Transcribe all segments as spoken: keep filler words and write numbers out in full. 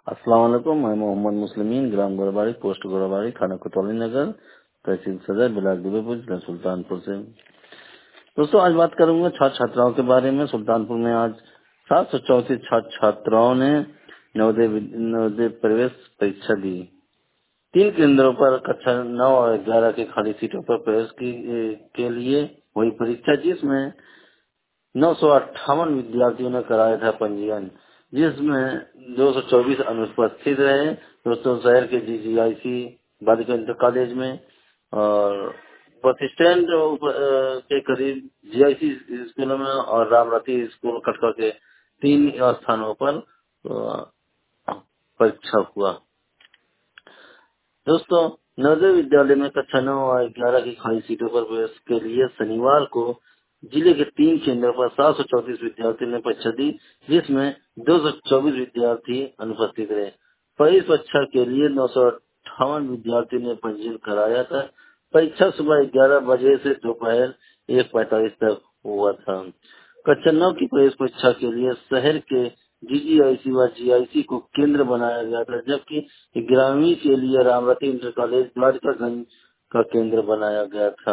अस्सलाम वालेकुम। मैं मोहम्मद मुस्लिमीन, ग्राम गोरबाड़ी, पोस्ट गोरबाड़ी, थाना कोतवाली नगर, तहसील सदर, ब्लॉक दुबेपुर, जिला सुल्तानपुर से। दोस्तों, आज बात करूंगा छात्र छात्राओं के बारे में। सुल्तानपुर में आज सात सौ चौंतीस छात्र छात्राओं ने नवोदय विद- नवोदय प्रवेश परीक्षा दी। तीन केंद्रों पर कक्षा नौ और ग्यारह की खाली सीटों पर प्रवेश की के लिए हुई परीक्षा, जिसमें नौ सौ अट्ठावन विद्यार्थियों ने कराया था पंजीयन, जिसमें दो सौ चौबीस अनुपस्थित रहे। दोस्तों, शहर के जीजीआईसी बालिका इंटर कॉलेज में और बस स्टैंड के करीब जीआईसी स्कूलों में और रामरती स्कूल कटका के तीन स्थानों पर अ, परीक्षा हुआ। दोस्तों, नवोदय विद्यालय में कक्षा नौ और ग्यारह की खाली सीटों पर प्रवेश के लिए शनिवार को जिले के तीन केंद्रों पर सात सौ चौतीस विद्यार्थियों ने परीक्षा दी, जिसमें दो सौ चौबीस विद्यार्थी अनुपस्थित रहे। पर इस परीक्षा के लिए नौ सौ अट्ठावन विद्यार्थियों ने पंजीयन कराया था। परीक्षा सुबह ग्यारह बजे से दोपहर एक पैंतालीस तक हुआ था। कक्षा नौ की प्रवेश परीक्षा के लिए शहर के जीजीआईसी व जीआईसी को केंद्र बनाया गया था, जबकि ग्रामीण के लिए रामरती इंटर कॉलेज द्वारकागंज का केंद्र बनाया गया था।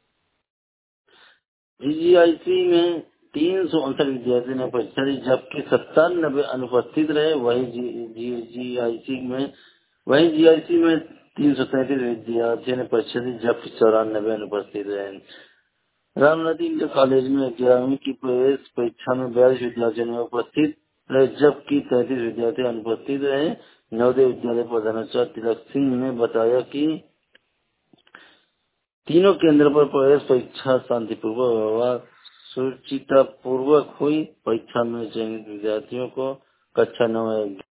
जीजीआईसी में तीन सौ उनसठ विद्यार्थी ने परीक्षा दी, जबकि सत्तानबे अनुपस्थित रहे। वही जीआईसी में वही जीआईसी में तीन सौ तैतीस विद्यार्थियों ने परीक्षा दी, जबकि चौरानबे अनुपस्थित रहे। रामनदी इंटर कॉलेज में ग्यारहवीं की प्रवेश परीक्षा में बयालीस विद्यार्थियों ने उपस्थित रहे, जबकि तैंतीस विद्यार्थी अनुपस्थित रहे। नवोदय विद्यालय प्रधानाचार्य तिलक सिंह ने बताया कि तीनों केंद्र पर प्रवेश परीक्षा शांतिपूर्वक व सुचिता पूर्वक हुई। परीक्षा में चयनित विद्यार्थियों को कक्षा नौ